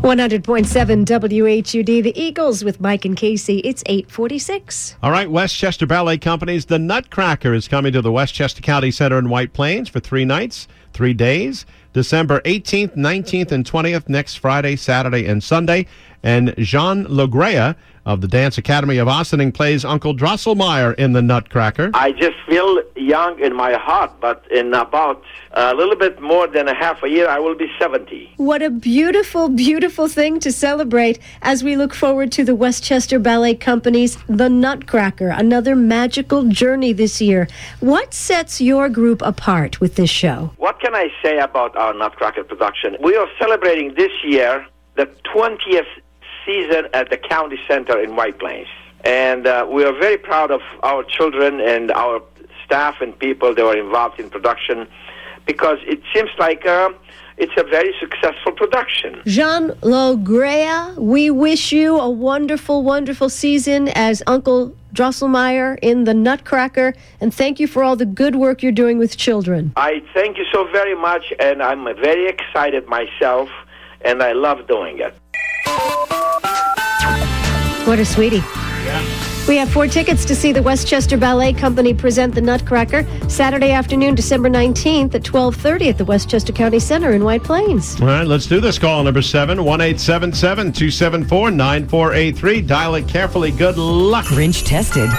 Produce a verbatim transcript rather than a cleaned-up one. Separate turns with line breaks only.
one hundred point seven W H U D, the Eagles with Mike and Casey. It's eight forty-six.
All right, Westchester Ballet Company's The Nutcracker is coming to the Westchester County Center in White Plains for three nights, three days, December eighteenth, nineteenth, and twentieth, next Friday, Saturday, and Sunday. And Jean Logrea of the Dance Academy of Ossining plays Uncle Drosselmeyer in The Nutcracker.
I just feel young in my heart, but in about a little bit more than a half a year, I will be seventy.
What a beautiful, beautiful thing to celebrate as we look forward to the Westchester Ballet Company's The Nutcracker, another magical journey this year. What sets your group apart with this show?
What can I say about our Nutcracker production? We are celebrating this year the twentieth season at the County Center in White Plains. And uh, we are very proud of our children and our staff and people that were involved in production, because it seems like uh, it's a very successful production.
Jean Logrea, we wish you a wonderful, wonderful season as Uncle Drosselmeyer in The Nutcracker, and thank you for all the good work you're doing with children.
I thank you so very much, and I'm very excited myself, and I love doing it.
What a sweetie.
Yeah.
We have four tickets to see the Westchester Ballet Company present The Nutcracker Saturday afternoon, December nineteenth at twelve thirty at the Westchester County Center in White Plains.
All right, let's do this. Call number seven, one eight seven seven, two seven four, nine four eight three. Dial it carefully. Good luck.
Grinch tested.